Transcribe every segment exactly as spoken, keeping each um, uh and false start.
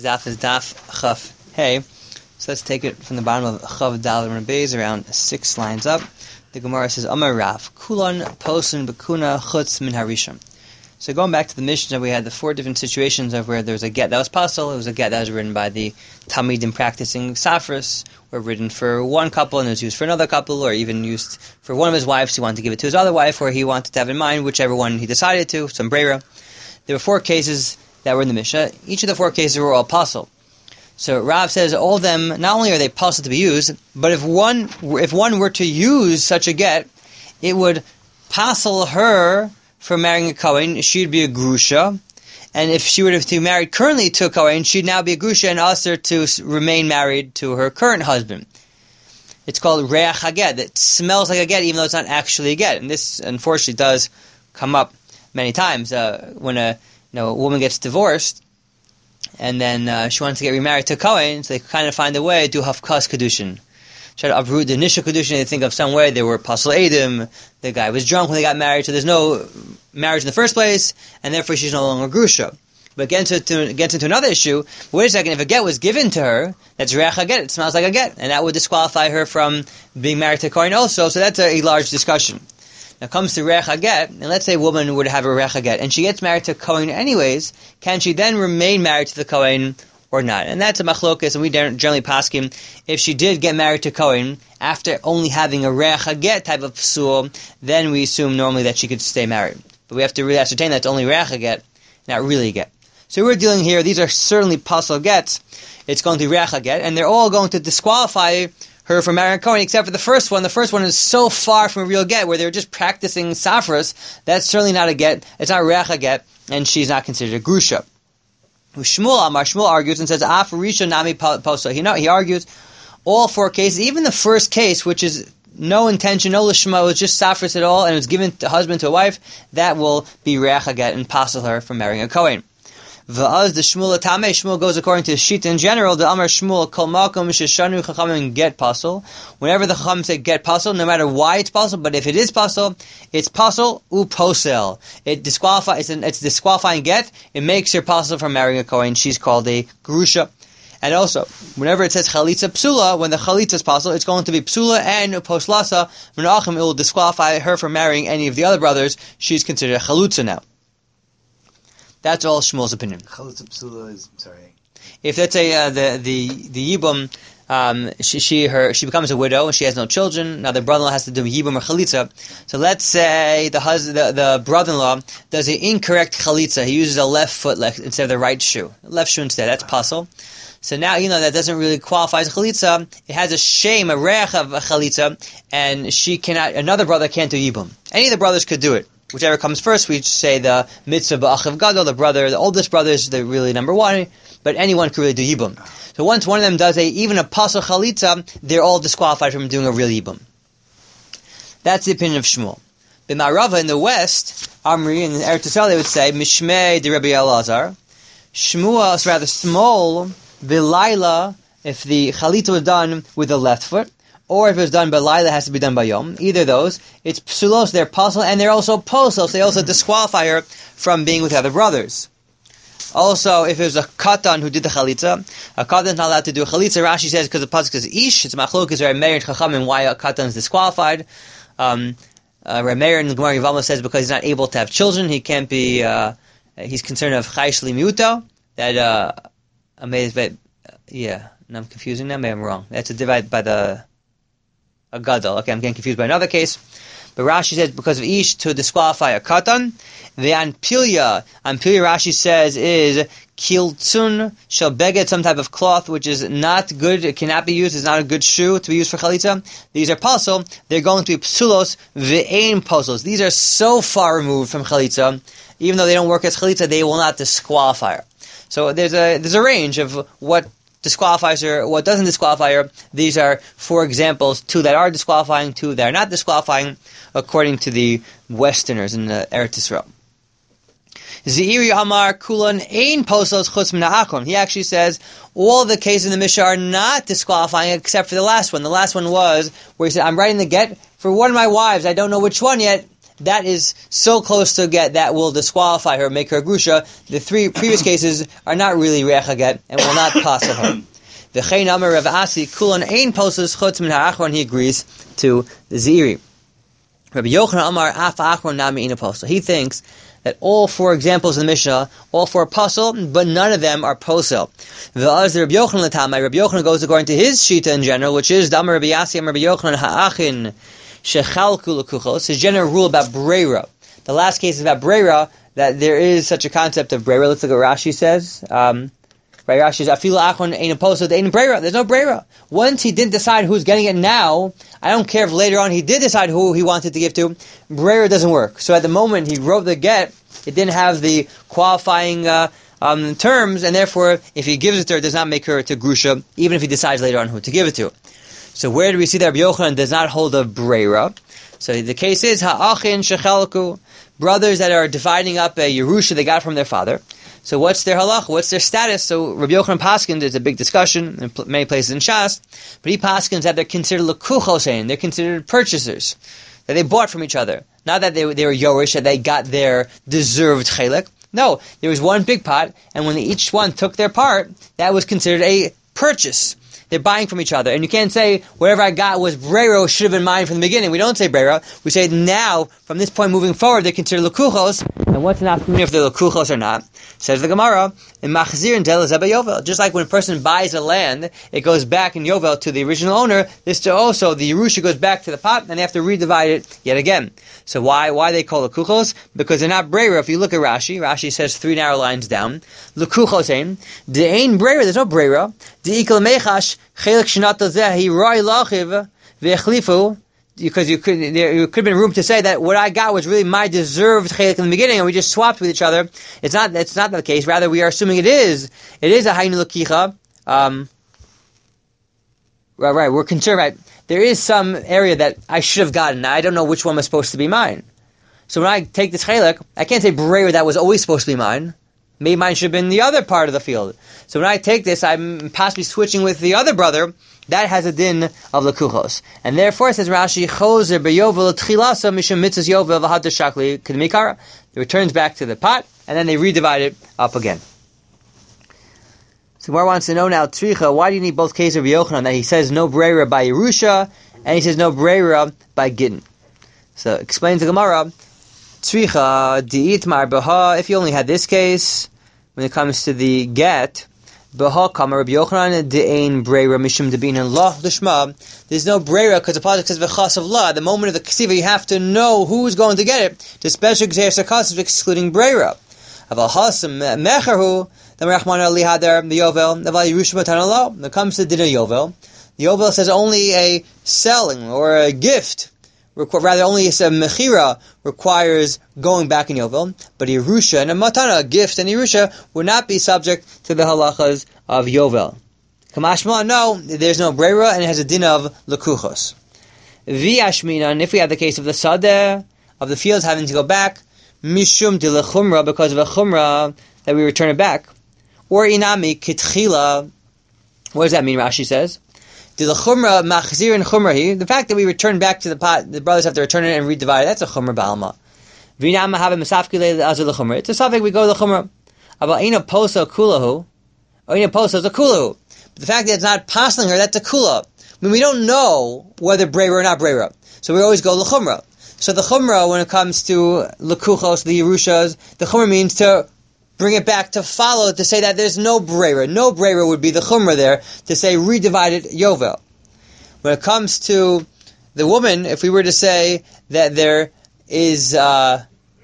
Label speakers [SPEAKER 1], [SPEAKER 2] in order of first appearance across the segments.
[SPEAKER 1] Daf is Daf Chaf Hey. So let's take it from the bottom of Chav Dal and Beis, around six lines up. The Gemara says, Amar Rav, Kulan Posun Bekuna Chutz Min Harishon. So going back to the Mishnah, we had the four different situations of where there was a get that was pasul. It was a get that was written by the Talmidim practicing Safras, or written for one couple and it was used for another couple, or even used for one of his wives. He wanted to give it to his other wife, or he wanted to have in mind whichever one he decided to, some brera. There were four cases that were in the Mishnah. Each of the four cases were all pasul. So Rav says all of them, not only are they pasul to be used, but if one if one were to use such a get, it would pasul her for marrying a Kohen. She'd be a grusha. And if she were to be married currently to a Kohen, she'd now be a grusha and ask her to remain married to her current husband. It's called reach haget. It smells like a get, even though it's not actually a get. And this, unfortunately, does come up many times. Uh, when a, you know, a woman gets divorced, and then uh, she wants to get remarried to a Kohen, so they kind of find a way to do hafkas kedushin. Try to uproot the initial kedushin. They think of some way they were pasul edim. The guy was drunk when they got married, so there's no marriage in the first place, and therefore she's no longer grusha. But gets into, gets into another issue. Wait a second, if a get was given to her, that's reach haget. It smells like a get, and that would disqualify her from being married to a Kohen also. So that's a, a large discussion. Now, it comes to reach haget, and let's say a woman would have a reach haget, and she gets married to a Kohen anyways. Can she then remain married to the Kohen or not? And that's a machlokas, and we generally paskin if she did get married to Kohen after only having a reach haget type of psul, then we assume normally that she could stay married. But we have to really ascertain that it's only reach haget, not really a get. So we're dealing here, these are certainly pasul gets. It's going to be reach haget, and they're all going to disqualify her from marrying a Kohen, except for the first one. The first one is so far from a real get, where they're just practicing safras. That's certainly not a get. It's not reach haget, and she's not considered a grusha. Shmuel Amar, Shmuel argues and says, Af Rishon Nami Posa. He, he argues all four cases, even the first case, which is no intention, no lishma, it was just safras at all, and it was given to husband to a wife, that will be reach haget and pasul her from marrying a Kohen. V'az the Shmuel Tameh, Shmuel goes according to Shita in general, the Amar Shmuel, Kol Makom Sheshanu Chachamim get pasul. Whenever the Chachamim say get pasul, no matter why it's pasul, but if it is pasul, it's pasul u posel. It disqualifies, it's, it's disqualifying get, it makes her pasul from marrying a Kohen. She's called a grusha. And also, whenever it says chalitza psula, when the chalitza is pasul, it's going to be psula and poslasa. Menachem, it will disqualify her from marrying any of the other brothers. She's considered a chalutza now. That's all Shmuel's opinion.
[SPEAKER 2] Chalitza psula is, sorry.
[SPEAKER 1] If let's say uh, the the the yibum, um, she she her she becomes a widow and she has no children. Now the brother-in-law has to do yibum or chalitza. So let's say the husband, the, the brother-in-law does an incorrect chalitza. He uses a left foot le- instead of the right shoe, left shoe instead. That's pasul. So now you know that doesn't really qualify as a chalitza. It has a shame, a reach of a chalitza, and she cannot. Another brother can't do yibum. Any of the brothers could do it. Whichever comes first, we say the mitzvah ba'achiv gadol, the brother, the oldest brother is the really number one, but anyone could really do yibum. So once one of them does a even a pasul chalitza, they're all disqualified from doing a real yibum. That's the opinion of Shmuel. B'ma'arava in the west, Amri in Eretz Yisrael they would say Mishmei de Rabbi Elazar. Shmuel is rather small. V'layla, if the chalitza was done with the left foot, or if it was done by Laila, it has to be done by Yom. Either of those, it's psulos, they're pasul, and they're also posos. They also disqualify her from being with other brothers. Also, if it was a katan who did the chalitza, a katan is not allowed to do a chalitza. Rashi says because the pasuk says ish, it's machlokes Reb Meir and Chachamim why a katan is disqualified. Um, uh, Reb Meir in the Gemara Yevamah says because he's not able to have children, he can't be. Uh, he's concerned of chaysh limuto. That uh, amazed, but uh, yeah, and I'm confusing them. Maybe I'm wrong. That's a divide by the. A gadol. Okay, I'm getting confused by another case. But Rashi says because of ish to disqualify a katan. The anpilya, anpilya Rashi says is kiltun shall beged, some type of cloth which is not good, it cannot be used, it's not a good shoe to be used for chalitza. These are pasul, they're going to be psulos ve'ein pasos. These are so far removed from chalitza, even though they don't work as chalitza, they will not disqualify her. So there's a there's a range of what disqualifies her, what doesn't disqualify her. These are four examples, two that are disqualifying, two that are not disqualifying, according to the Westerners in the Eretz Yisrael. Zeiri Amar Kulan Ein Posos Chutz Min Ha'achon. He actually says all the cases in the Mishnah are not disqualifying except for the last one. The last one was where he said, I'm writing the get for one of my wives, I don't know which one yet, that is so close to a get that will disqualify her, make her a grusha. The three previous cases are not really reach a get and will not pass her. The Chayin Amar Rav Asi Kulon Ein Posas Chutz Min HaAchron, he agrees to the Ziri. Rabbi Yochanan Amar Af Achron Nami Ina Posel. He thinks that all four examples in the Mishnah, all four are posel, but none of them are posel. V'az Rabbi Yochanan Latamai, Rabbi Yochanan goes according to his shita in general, which is Damar Rabbi Yasi Amar Rabbi Yochanan Ha'achin Shechalku L'kuchos, his general rule about breira. The last case is about breira, that there is such a concept of breira. Let's look at what Rashi says. Um, Right, Rashi says, Afilu Achron ain't posel, ain't breira. There's no breira. Once he didn't decide who's getting it now, I don't care if later on he did decide who he wanted to give to, breira doesn't work. So at the moment he wrote the get, it didn't have the qualifying uh, um, terms, and therefore if he gives it to her, it does not make her to grusha, even if he decides later on who to give it to. So where do we see that Rabbi Yochanan does not hold a breira? So the case is, Ha'achin shechalku, brothers that are dividing up a Yerusha they got from their father. So what's their halach? What's their status? So Rabbi Yochanan paskins, there's a big discussion in pl- many places in Shas, but he paskins that they're considered lekuchosein, they're considered purchasers, that they bought from each other. Not that they, they were Yorish, that they got their deserved chelek. No, there was one big pot, and when each one took their part, that was considered a purchase. They're buying from each other. And you can't say, whatever I got was breiro, should have been mine from the beginning. We don't say breiro. We say now, from this point moving forward, they're considered lekuchos. And what's an option if they're lekuchos or not? Says the Gemara, in Machzir and Del Zeba Yovel. Just like when a person buys a land, it goes back in Yovel to the original owner. This to also, the Yerusha goes back to the pot, and they have to redivide it yet again. So why why they call lekuchos? Because they're not breiro. If you look at Rashi, Rashi says three narrow lines down. Lekuchos ein. De ein breiro, there's no breiro. De ikal mechash. Chelik shnato zeh he roi lachiv ve'echlifu, because you could there you could have been room to say that what I got was really my deserved chelik in the beginning, and we just swapped with each other. It's not. It's not the case. Rather, we are assuming it is. It is a haynu lakicha. Um, right, right. We're concerned. Right. There is some area that I should have gotten. I don't know which one was supposed to be mine. So when I take this chelik, I can't say breira that was always supposed to be mine. Maybe mine should have been the other part of the field. So when I take this, I'm possibly switching with the other brother. That has a din of lekuchos. And therefore, says Rashi, Choser beyovel tchilasa mishum mitzvahs yovel v'had shakli k'demikara. It returns back to the pot, and then they redivide it up again. So Gemara wants to know now, Tzricha, why do you need both cases of Yochanan? That he says no breira by Yerusha, and he says no breira by Gittin. So explains the Gemara, Tzricha di'it mar baha, if you only had this case, when it comes to the get, baha kama Rabbi Yochanan de'ein breira mishum debin and lah l'shma, there's no breira because the pasuk says v'chas of lah. The moment of the ksiva, you have to know who's going to get it. The special gzeir sarkas excluding breira. Aval hasam mecherhu, the Rachman Ali Hadar, the Yovel, the Val Yerusha Matan Allah. When it comes to Din Yovel, the Yovel says only a selling or a gift, requ- rather only a mechira requires going back in Yovel, but Yerusha and a Matana, a gift and Yerusha, would not be subject to the halachas of Yovel. Kamashma, no, there's no breira, and it has a din of lekuchos. V'yashmina, and if we have the case of the sadeh, of the fields having to go back, mishum de lechumra, because of a chumra, that we return it back. Or inami kitchila, what does that mean, Rashi says? De lechumra machzir and chumrahi, the fact that we return back to the pot, the brothers have to return it and redivide it, that's a chumra ba'alma. V'inama have a mesafki le'azir lechumra, it's a suffix, we go to the chumra. About ina poso kulahu, or ina poso is a kulahu. But the fact that it's not passing her, that's a kula. I mean, we don't know whether breira or not breira. So we always go l'chumra. So the chumra, when it comes to lekuchos, the Yerushas, the chumra means to bring it back, to follow, to say that there's no breira. No breira would be the chumra there, to say redivided yovel. When it comes to the woman, if we were to say that there is, uh,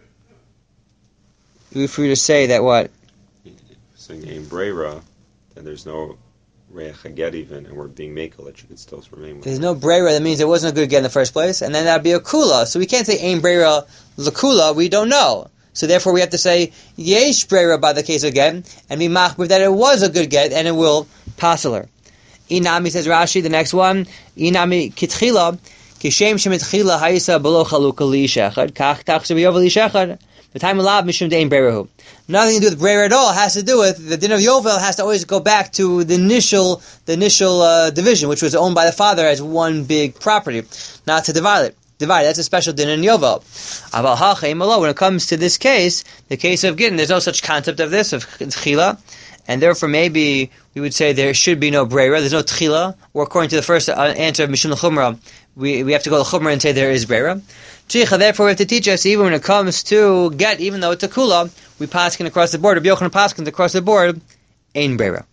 [SPEAKER 1] if we were to say that what?
[SPEAKER 3] Saying in breira, then there's no reach haget even, and we're being makel that you could still remain with.
[SPEAKER 1] There's no breira, that means it wasn't a good get in the first place, and then that'd be a kula. So we can't say ain breira l'kula, we don't know. So therefore we have to say yesh breira by the case of get, and be machmir that it was a good get, and it will passeler. Inami, says Rashi, the next one, inami kitchila, kishem shemitchila haisa below chaluka li shechad, kach kach shebiyovel li shechad. The time allowed mishum dein breirahu. Nothing to do with breira at all. It has to do with the din of Yovel has to always go back to the initial, the initial uh, division, which was owned by the father as one big property, not to divide it. divided. That's a special din in Yovel. Aval ha'chein malo. When it comes to this case, the case of Gittin, there's no such concept of this, of Tchila, and therefore maybe we would say there should be no Breira, there's no Tchila, or according to the first uh, answer of Mishum L'Chumra, we, we have to go to Chumra and say there is Breira. Tchicha, therefore we have to teach us, even when it comes to Get, even though it's a Kula, we paskin across the board, Rabbi Yochanan paskin across the board, Ein Breira.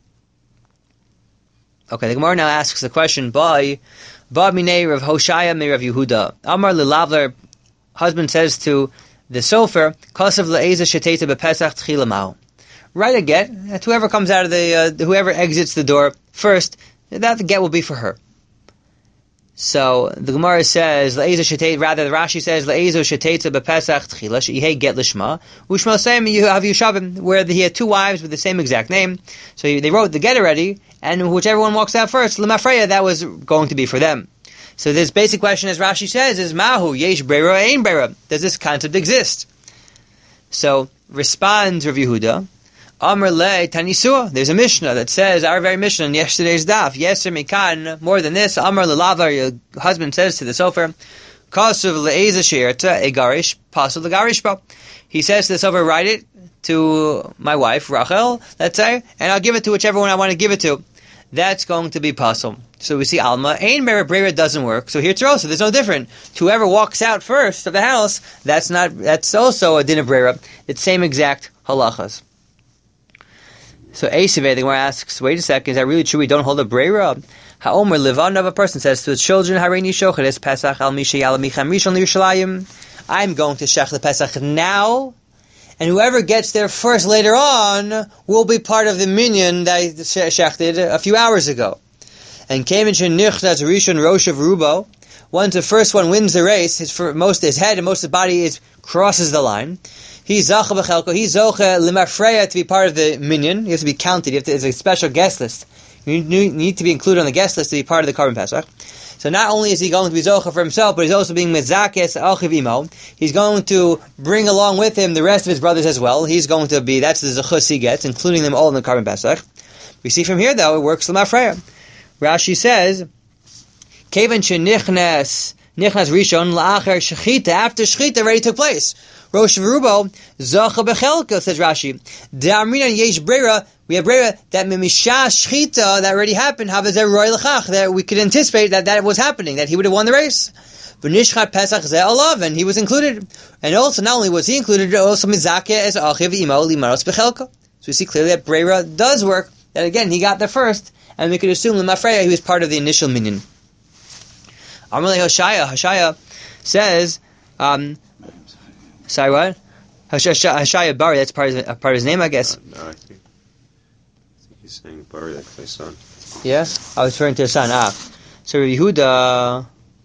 [SPEAKER 1] Okay, the Gemara now asks the question by Ba Minei Rav Hoshaya Me Rav Yehuda. Amar LeLavler, husband says to the sofer, Kosav le'eza sheteta bepesach tchila ma'u. Write a get, that whoever comes out of the, uh, whoever exits the door first, that the get will be for her. So the Gemara says, le'eza sheteta, rather the Rashi says, le'eza sheteta bepesach tchila, she'ihei get lishma, u'shma same you have Yushavim, where he had two wives with the same exact name, so they wrote the get already, and whichever one walks out first, L'mafreya, that was going to be for them. So this basic question, as Rashi says, is Mahu, Yesh Breira, Ein Breira. Does this concept exist? So, responds Rav Yehuda, Amr Le Tanisua. There's a Mishnah that says, our very Mishnah in yesterday's daf, Yeser Mikan, more than this, Amr LeLavar, your husband says to the sofer, Kasuv Le'eza She'erta, Egarish, Pasul Le'garishpa. He says to the sofer, write it to my wife, Rachel, let's say, and I'll give it to whichever one I want to give it to. That's going to be pasul. So we see Alma, Ein Breira, Breira doesn't work. So here it's also, there's no different. Whoever walks out first of the house, that's not, that's also a din of Breira. It's same exact halachas. So Eisiveh, the Gemara asks, wait a second, is that really true? We don't hold a Breira? Ha'omer Levan of a person says to his children, Hareini Shochet es Pesach al Misha Yala Micham Rishon L'Yerushalayim. I'm going to shech the Pesach now, and whoever gets there first later on will be part of the minyan that I shechted a few hours ago. And came into Nichnas Rishon Rosh of Rubo. Once the first one wins the race, his most his head and most of his body is crosses the line. He's zacha b'chelko. He's zocha l'mafreya to be part of the minyan. You have to be counted. You have to, it's a special guest list. You need to be included on the guest list to be part of the Korban Pesach. So not only is he going to be zocha for himself, but he's also being mezakes achiv imo. He's going to bring along with him the rest of his brothers as well. He's going to be, that's the zechus he gets, including them all in the Korban Pesach. We see from here, though, it works l'mafreya. Rashi says, Kevan shenichnas nichnas rishon la'achar shechita, after shechita already took place. Rosh V'rubo zacha b'chelka, says Rashi. De'amrinan yesh breira, we have breira that mimisha shechita that already happened. How is there roy l'chach that we could anticipate that that was happening, that he would have won the race. V'nishchat pesach ze alav, and he was included. And also, not only was he included, also mizake es achiv imo limaros b'chelka. So we see clearly that breira does work. That again, he got there first. And we could assume L'mafreya, he was part of the initial minyan. Amalei Hoshaya, Hoshaya says, um, sorry, what? Hoshaya, Hoshaya Bari, that's part of, his, part of his name, I guess.
[SPEAKER 3] Uh, no, I think, I think he's saying Bari, like my son.
[SPEAKER 1] Yeah? I was referring to his son. Ah. So Yehuda,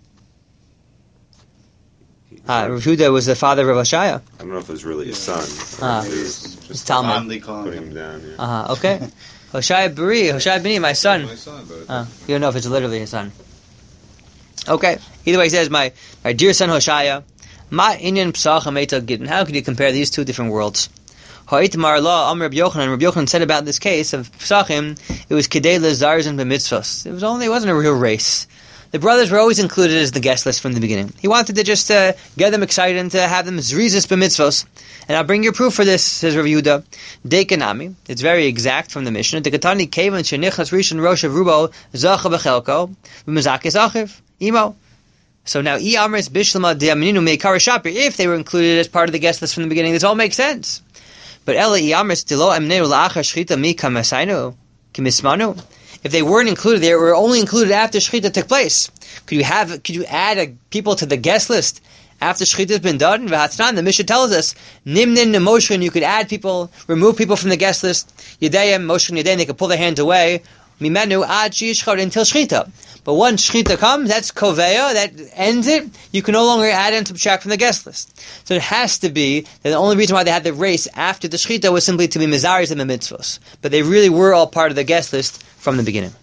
[SPEAKER 1] ah, Yehuda was the father of Hoshaya.
[SPEAKER 3] I don't know if it was really his son.
[SPEAKER 1] Ah.
[SPEAKER 3] It was just
[SPEAKER 1] Talmud.
[SPEAKER 3] putting him down, yeah.
[SPEAKER 1] Uh-huh, okay. Hoshaya Bari, Hoshaya Bini, my son.
[SPEAKER 2] My son, but
[SPEAKER 1] Uh, you don't know if it's literally his son. Okay. Either way, he says, my, my dear son Hoshaya, Ma inyan psacham etal gittin. How could you compare these two different worlds? Ha'itmar la am Rabbi Yochanan. Rabbi Yochanan said about this case of psachim, it was kedei lezarzin b'mitzvos. It was only, it wasn't a real race. The brothers were always included as the guest list from the beginning. He wanted to just uh, get them excited and to have them zrizis b'mitzvos. And I'll bring your proof for this, says Rav Yehuda. Dekanami. It's very exact from the Mishnah. Dekatani kevan shenichas rishon rosh of rubo zacha b'chelko v'mezakis achiv imo. So now, I amris bishlama de'amninu meikara shapir. If they were included as part of the guest list from the beginning, this all makes sense. But ela I amris dilo amneu la'achar shchita mi kamasainu kimismanu. If they weren't included, they were only included after shechita took place. Could you have? Could you add a, people to the guest list after shechita has been done? The Mishnah tells us nimnin nemoshrin. You could add people, remove people from the guest list. Yedayim moshrin yedayim. They could pull their hands away. Mimenu ad shishchar until shechita. But once shechita comes, that's koveya, that ends it. You can no longer add and subtract from the guest list. So it has to be that the only reason why they had the race after the shechita was simply to be mizaris and the mitzvos. But they really were all part of the guest list from the beginning.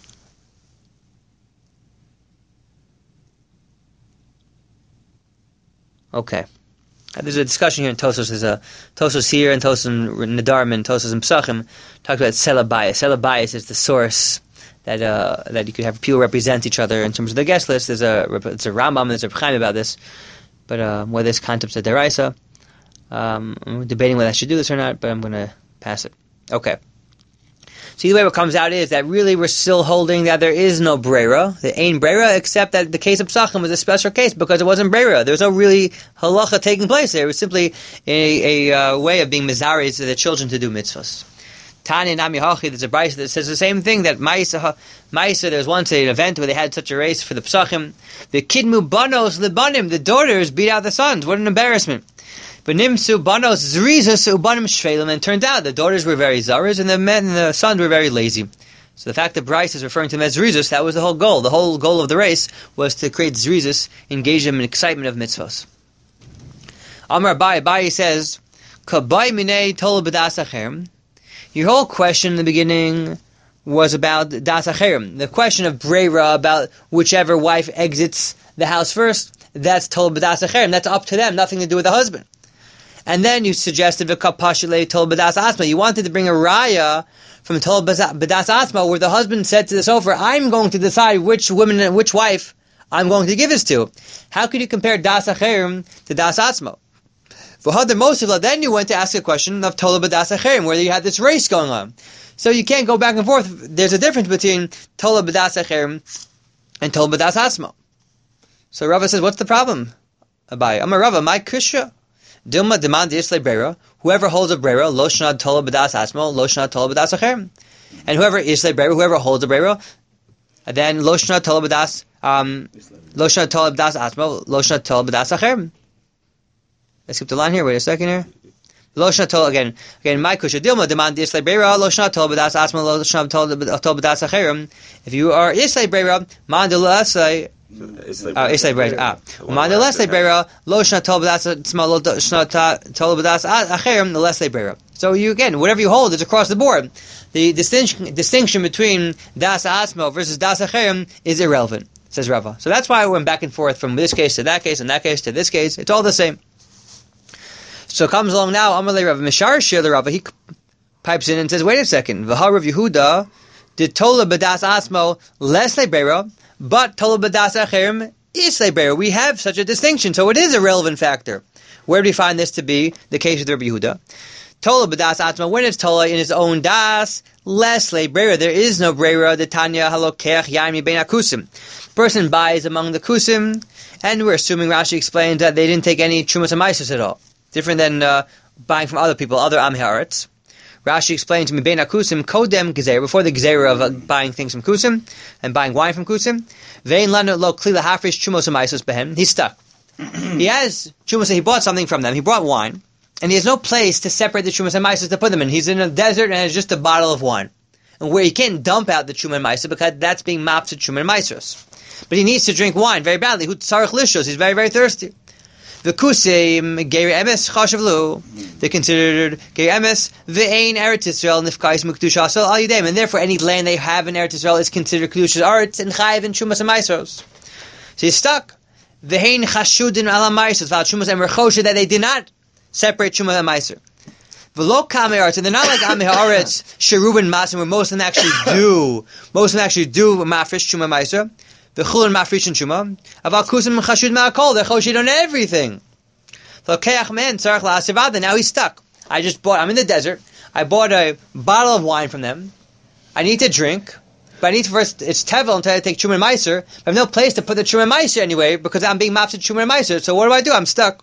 [SPEAKER 1] Okay. Uh, there's a discussion here in Tosos. There's a Tosos here and Tosos in Nedarim and Tosos in Pesachim talks about Sela Bias. Sela Bias is the source that uh, that you could have people represent each other in terms of the guest list. There's a it's a Rambam, there's a Chaim about this, but uh, whether this concept's a deraisa, um, I'm debating whether I should do this or not, but I'm going to pass it. Okay. So either way, what comes out is that really we're still holding that there is no breira, the ain breira, except that the case of Psachim was a special case because it wasn't breira. There was no really halacha taking place there. It was simply a, a uh, way of being mizaris to the children to do mitzvahs. Tanya Nami Hachi, there's a brayso that says the same thing, that Maisa, Maisa, there was once an event where they had such a race for the Psachim. The Kidmu Banos Libanim, the daughters beat out the sons. What an embarrassment. But Nimsu Banos Zrizus Ubanim Shvelim, and it turned out the daughters were very zaras and the men and the sons were very lazy. So the fact that Bryce is referring to them as Zrizus, that was the whole goal. The whole goal of the race was to create Zrizus, engage them in excitement of mitzvahs. Amar Abai, Abai says, Kabai Minei Tol B'das Acherem. Your whole question in the beginning was about Das Acherem. The question of Breira, about whichever wife exits the house first, that's Tol B'das Acherem. That's up to them, nothing to do with the husband. And then you suggested V'kapashile Tol B'das Asma. You wanted to bring a raya from Tol B'das Asma where the husband said to the sofer, I'm going to decide which woman and which wife I'm going to give this to. How could you compare Das Acherem to Das Asma? Then you went to ask a question of Tol B'das Acherem, where you had this race going on. So you can't go back and forth. There's a difference between Tol B'das Acherem and Tol B'das Asma. So Rava says, what's the problem? Abai, I'm a Rava, my Krishya. Dilma demand Yisle Breira. Whoever holds a Breira, lo shnad Tol B'das Asma, lo shnad Tol B'das Acherem. And whoever Yisle Breira, whoever holds a Breira, then lo shnad Tol B'das, um, lo shnad Tol B'das Asma, lo shnad Tol B'das Acherem. Let's skip the line here. Wait a second here. Lo shnad Tol again. Again, my Krishya. Dilma demand Yisle Breira, lo shnad Tol B'das Asma, lo shnad Tol B'das Acherem. If you are Yisle Breira, man de Yisle. Oh, Islay Breira. Ah, man the Leslie Breira, lo shnat Tol B'das Asma, lo shnat Tol B'das Acherem, the Leslie Breira. So you again, whatever you hold is across the board. The distinction distinction between Das Asma versus Das Acherem is irrelevant, says Rava. So that's why I went back and forth from this case to that case and that case to this case. It's all the same. So comes along now, Amalei Rava Mishar Shir the Rava. He pipes in and says, "Wait a second. V'ha Rav Yehuda did Tola B'das Asma Leslie Breira." But Tol B'das Acherem is Breira. We have such a distinction, so it is a relevant factor. Where do we find this to be the case with Rabbi Yehuda? Tol B'das Asma, when it's Tola in his own das, less Breira. There is no Breira. The Tanya Halokech Yaimi Ben Akusim. Person buys among the Kusim, and we're assuming Rashi explains that they didn't take any Trumas and Maisus at all. Different than uh, buying from other people, other Am Haaretz. Rashi explained to me, Bein HaKusim, Kodem Gezerah, before the Gezerah of uh, buying things from Kusim, and buying wine from Kusim, Vein Lanu Lo Klila Hafrish Chumos Amaisos Behem, he's stuck. He has Chumos, he bought something from them, he brought wine, and he has no place to separate the Chumos and Maisos to put them in. He's in a desert and has just a bottle of wine. And where he can't dump out the Chumos and Maisos because that's being mapped to Chumos and Maisos. But he needs to drink wine very badly. Hu Tzarech Lishos, he's very, very thirsty. The Kusim, Geri Emes, Chashavlu, they considered Geri Emes, Ve'ein Eretz Yisrael, Nifkais Mukdusha Asal Al Yudem, and therefore any land they have in Eretz Yisrael is considered Kedusha's Eretz and Chayiv and Shumas and Maisos. So he's stuck. Ve'ein Chashudin Ala Maisos, Val Shumas and Rechosha, that they did not separate Shumas and Maiser. V'lo Kame Eretz, and they're not like Ame Haaretz, Sherubin Masim, where most of them actually do, most of them actually do Mafresh Shumas and Maiser. The chulin mafrishin shuma, aval kusim chashud ma'akol. They're choshid on everything. So keach men tzarich la'asivada. Now he's stuck. I just bought. I'm in the desert. I bought a bottle of wine from them. I need to drink, but I need to first. It's tevel until I take shuman meiser. I have no place to put the shuman meiser anyway because I'm being mafsid shuman meiser. So what do I do? I'm stuck.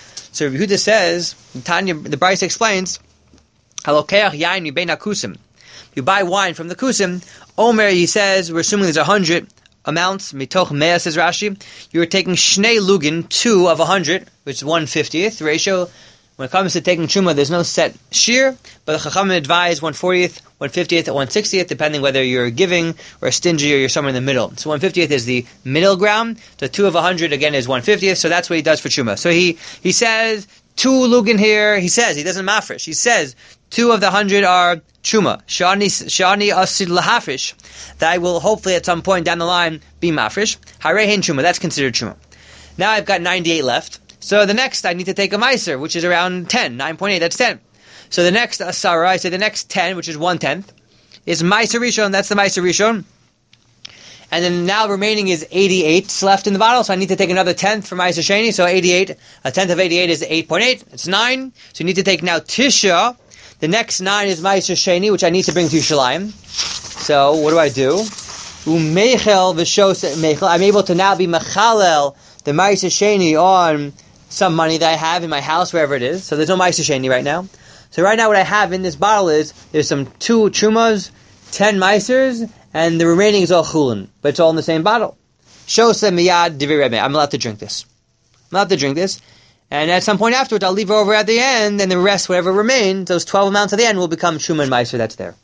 [SPEAKER 1] So Yehuda says, Tanya, the Bryce explains, halokeach yain mibein hakusim. You buy wine from the kusim. Omer, he says, we're assuming there's a hundred amounts, mitoch mea, says Rashi, you're taking shnei lugin, two of a hundred, which is one fiftieth ratio. When it comes to taking truma, there's no set shear, but the Chachamim advise one fortieth, one fiftieth, one sixtieth, depending whether you're giving or stingy or you're somewhere in the middle. So one fiftieth is the middle ground. The two of a hundred again is one fiftieth. So that's what he does for truma. So he he says two lugin here. He says he doesn't mafresh. He says two of the hundred are truma. Shani shani asid lahafresh. That I will hopefully at some point down the line be mafresh. Harehin truma. That's considered truma. Now I've got ninety-eight left. So the next, I need to take a meiser, which is around ten, nine point eight, that's ten. So the next asara, I say the next ten, which is one-tenth, is Meiser Rishon. That's the Meiser Rishon. And then now remaining is eighty-eight left in the bottle, so I need to take another tenth for Meiser Sheni. So eighty-eight, a tenth of eighty-eight is eight point eight. It's nine. So you need to take now Tisha. The next nine is Meiser Sheni, which I need to bring to Yerushalayim. So what do I do? Umeichel v'shos meichel. I'm able to now be Mechalel, the Meiser Sheni, on some money that I have in my house, wherever it is. So there's no Meiser Sheni right now. So right now what I have in this bottle is, there's some two Trumas, ten Meisers, and the remaining is all Chulin. But it's all in the same bottle. Shosa miyad divrei Rebbe. I'm allowed to drink this. I'm allowed to drink this. And at some point afterwards, I'll leave it over at the end, and the rest, whatever remains, those twelve amounts at the end, will become Truma and Meiser that's there.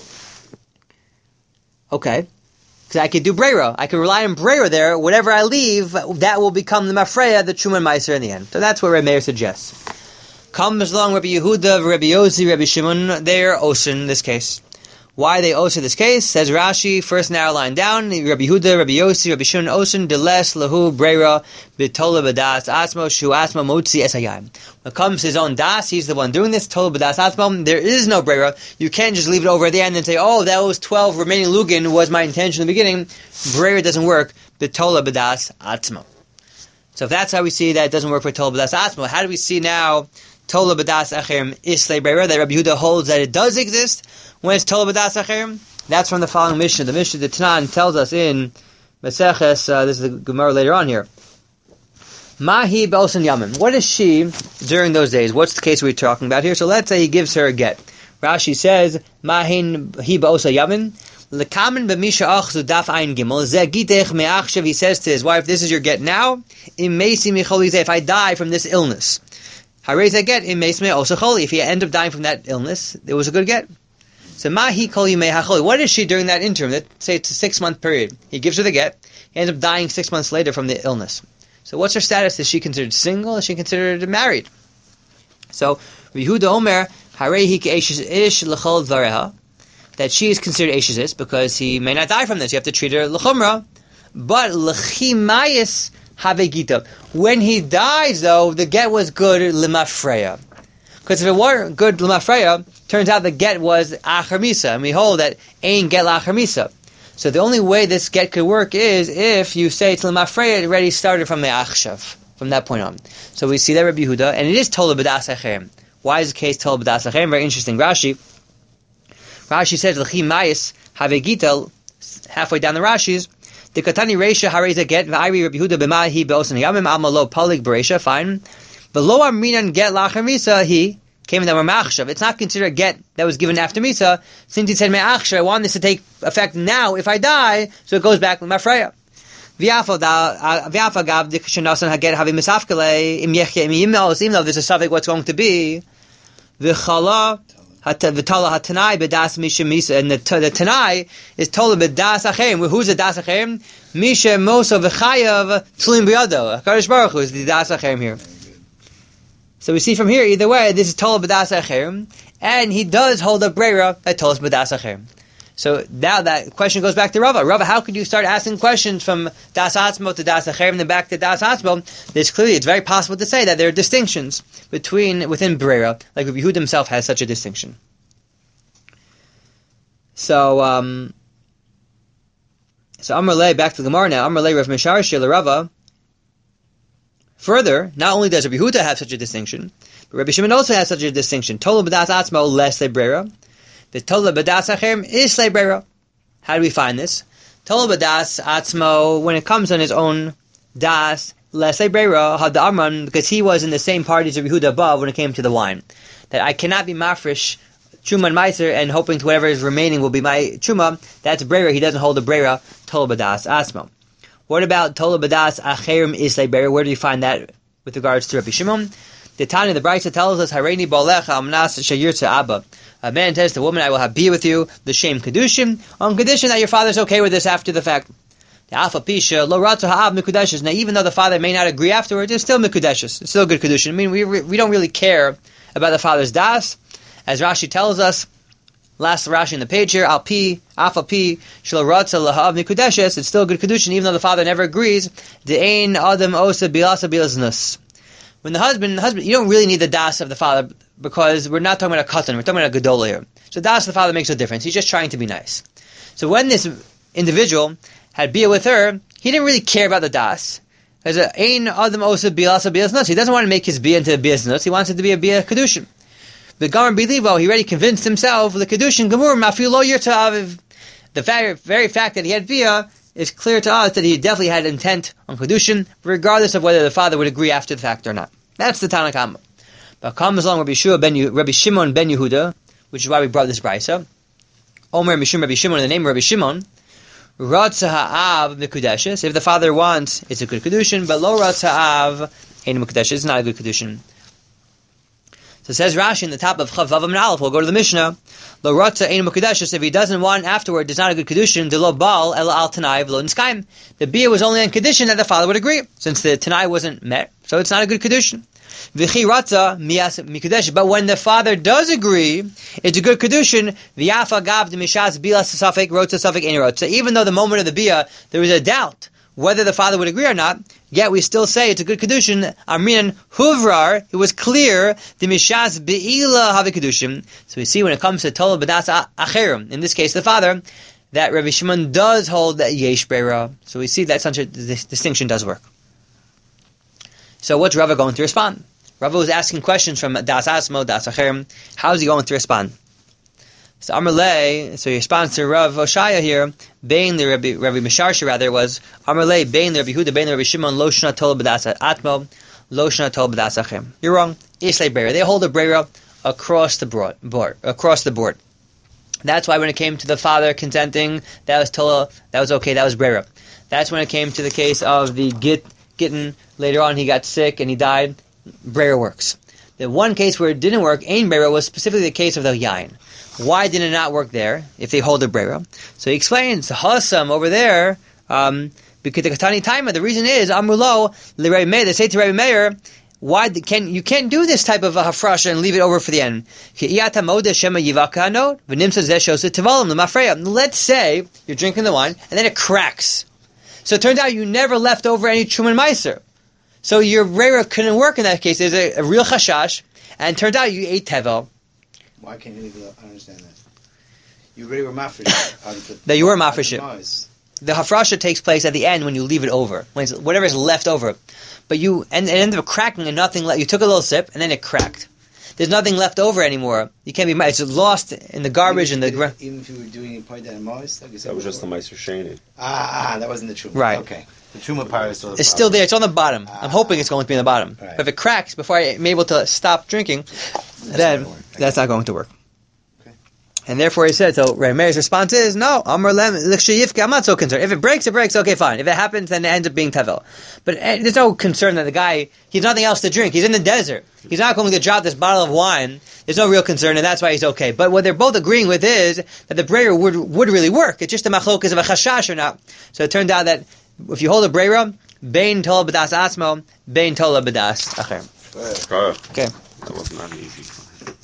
[SPEAKER 1] Okay. Because I could do Breira. I could rely on Breira there. Whatever I leave, that will become the Mafreya, the Truma and Meiser in the end. So that's what Rebbe Meir suggests. Comes along Rabbi Yehuda, Rabbi Yossi, Rabbi Shimon. They're Osin in this case. Why they Osin in this case? Says Rashi, first narrow line down. Rabbi Yehuda, Rabbi Yossi, Rabbi Shimon Osin, Deles, Lahu, Breira, Bitola Badas, Asmo, Shu Asmo, Motzi, Esayim. When it comes to his own Das, he's the one doing this. Tola Badas, Asmo. There is no Breira. You can't just leave it over at the end and say, oh, that was twelve remaining Lugin was my intention in the beginning. Breira doesn't work. Bitola Badas, Asmo. So if that's how we see that it doesn't work for Tola Badas, Asmo, how do we see now Tola Badas Acherim Islay Breira, that Rabbi Yehuda holds that it does exist when it's Tola Badas Acherim? That's from the following Mishnah. The Mishnah, the Tanan, tells us in Maseches, uh, this is the Gemara later on here. Mahi Be'osan Yamin. What is she during those days? What's the case we're talking about here? So let's say he gives her a get. Rashi says, Mahin Hi Be'osan Yamin. Lekamen b'misha achzu daf ayin gimel zegitech me'achshav. He says to his wife, this is your get now. Imesi micholi, if I die from this illness. Harei get imesi also choli. If he end up dying from that illness, it was a good get. So mahi kol yimei hacholi. What is she during that interim? Let's say it's a six month period. He gives her the get. He ends up dying six months later from the illness. So what's her status? Is she considered single? Is she considered married? So Yehuda Omer harei hi ke'eshes ish l'chol dvareha. That she is considered Eishizis because he may not die from this. You have to treat her l'chumra. But l'chimayis havegita. When he dies, though, the get was good l'mafreya. Because if it weren't good l'mafreya, turns out the get was acher misa. And we hold that ain get l'acher misa. So the only way this get could work is if you say it's l'mafreya, it already started from the achshav, from that point on. So we see that Rabbi Yehuda, and it is tola b'das acherim. Why is the case tola b'das acherim? Very interesting. Rashi. Rashi says, L'chi mayis havegita, halfway down the Rashis, the katani reisha hareza get, v'ayri Rabbi Yehuda b'mahi be'osan yamim, alma lo palik b'reisha, fine. V'lo amrinan get l'achar misa, he, came in the ma'achshav. It's not considered a get that was given after misa, since he said ma'achshav, I want this to take effect now if I die, so it goes back with ma'freya. V'yafa gav, the kshanasan haget havi misafkele, im yechye im yimel, even though there's a suffix what's going to be, v'chala, V'tala hatanai b'das misha misa, and the, the tanai is tola b'das acherim. Who's the das acherim? Misha moso v'chayav tluim b'yado. Hakadosh Baruch Hu is the das acherim here. So we see from here, either way, this is tola b'das acherim, and he does hold a breira that tola b'das acherim. So now that question goes back to Rava. Rava, how could you start asking questions from Das Atzmo to Das Acherim and then back to Das Atzmo? There's clearly, it's very possible to say that there are distinctions between, within Breira, like Rabbi Yehuda himself has such a distinction. So, um, so Amar Lei, back to the Gemara now, Amar Lei Rav Mishar Shil Rava. Further, not only does Rabbi Yehuda have such a distinction, but Rabbi Shimon also has such a distinction. Tola b'das Atzmo, less than Breira. The Tola b'das acherim is leibreira. How do we find this? Tola b'das atzmo, when it comes on his own das, less leibreira, had the Amran, because he was in the same party as Yehuda above when it came to the wine. That I cannot be mafresh Truma and Meiser and hoping to whatever is remaining will be my Truma. That's breira. He doesn't hold the breira. Tola b'das atzmo. What about Tola b'das acherim is leibreira? Where do you find that with regards to Rabbi Shimon? The Tanya, the Brisa tells us, Hareini bolecha amnas shayirtza abba. A man says to the woman, I will have be with you, the shame kedushin, on condition that your father's okay with this after the fact. The alpha pisha lo ratu ha'av mikudeshes. Now, even though the father may not agree afterwards, it's still mikudeshes. It's still good kedushin. I mean, we we don't really care about the father's das, as Rashi tells us. Last Rashi in the page here, al pi alpha pi shlo ratu lahav mikudeshes. It's still good kedushin, even though the father never agrees. The ein adam osa bilasa bilasnus. When the husband, the husband, you don't really need the das of the father because we're not talking about a katan, we're talking about a gedola here. So das of the father makes no difference. He's just trying to be nice. So when this individual had bia with her, he didn't really care about the das. There's a ein adam osa bia asa bias nuts. He doesn't want to make his bia into a bias nuts. He wants it to be a bia kedushin. The Gomer Bilivo, he already convinced himself the kedushin gemur mafi lo yirta aviv. The very, very fact that he had bia is clear to us that he definitely had intent on kedushin, regardless of whether the father would agree after the fact or not. That's the Tanna Kama. But comes along Rabbi Shua ben Yehu- Rabbi Shimon ben Yehuda, which is why we brought this brisa. Omer Mishum Rabbi Shimon, in the name of Rabbi Shimon. Ratza ha'av mikudeshes. If the father wants, it's a good kedushin. But lo ratza ha'av ein mikudeshes. It's not a good kedushin. So it says Rashi in the top of Chav Vav Amin Aleph. We'll go to the Mishnah. Lo ratza ein mikudeshes. If he doesn't want afterward, it's not a good kedushin. De lo bal el al tanai v'lo niskayim. The bia was only on condition that the father would agree, since the tanai wasn't met. So it's not a good kedushin. V'chi ratza miyas mikudesh. But when the father does agree, it's a good kedushin. V'yafa gav de mishas bila sasafek rotza safek ein rotza. Even though the moment of the bia there was a doubt whether the father would agree or not, yet we still say it's a good kedushin. Amrinan huvrar. It was clear the mishas beila have kedushin. So we see when it comes to tola b'das acherim, in this case the father, that Rabbi Shimon does hold that yesh beira. So we see that such a this distinction does work. So what's Rava going to respond? Rava was asking questions from Das Asmo, Das Acherim. How is he going to respond? So Amarle, so he responds to Rav Oshaya here, Bein the Rabbi, Rabbi Misharsha rather, was Amarle, Bein the Rabbi Huda, Bein the Rabbi Shimon, Lo Shna Tol B'das Atmo, Lo Shna Tol B'das Achem. You're wrong. Ishle Breira. They hold a Breira across the board, board, across the board. That's why when it came to the father consenting, that was Tola, that was okay, that was Breira. That's when it came to the case of the Git, Gittin, later on he got sick and he died, Breira works. The one case where it didn't work, Ein Breira, was specifically the case of the Yain. Why did it not work there, if they hold a Breira? So he explains, Hassam over there, um, because the Katani Taima, the reason is, Amulo, Rabbi Meir, they say to Rabbi Meir, why the, can you can't do this type of a hafrasha and leave it over for the end. Let's say you're drinking the wine, and then it cracks. So it turns out you never left over any Truman Meiser. So your Breira couldn't work in that case. There's a, a real chashash, and it turned out you ate tevel.
[SPEAKER 2] Why can't you leave it up? I don't understand that. You really were mafresh.
[SPEAKER 1] That you were mafresh. The hafrasha takes place at the end when you leave it over, when it's, whatever is left over. But you and it ended up cracking and nothing left. You took a little sip and then it cracked. There's nothing left over anymore. You can't be. It's lost in the garbage and the.
[SPEAKER 2] Even, even if you were doing it part that in Mois, like
[SPEAKER 3] that was just the Meiser Sheni.
[SPEAKER 2] Ah, ah, that wasn't the Truma.
[SPEAKER 1] Right.
[SPEAKER 2] Okay. The Truma part is still. The
[SPEAKER 1] it's still there. It's on the bottom. Ah, I'm hoping it's going to be on the bottom.
[SPEAKER 2] Right.
[SPEAKER 1] But if it cracks before I'm able to stop drinking, that's then not that's not going to work. And therefore he said, so Rabbi Meir's response is, no, Amar Lem, I'm not so concerned. If it breaks, it breaks, okay, fine. If it happens, then it ends up being Tevel. But uh, there's no concern that the guy, he's nothing else to drink. He's in the desert. He's not going to drop this bottle of wine. There's no real concern, and that's why he's okay. But what they're both agreeing with is that the Breira would would really work. It's just a machlokas of a chashash or not. So it turned out that if you hold a Breira, Bein Tola B'das Asmo, Bein Tola B'das Acher.
[SPEAKER 3] Okay.
[SPEAKER 1] Okay.
[SPEAKER 3] That was not easy.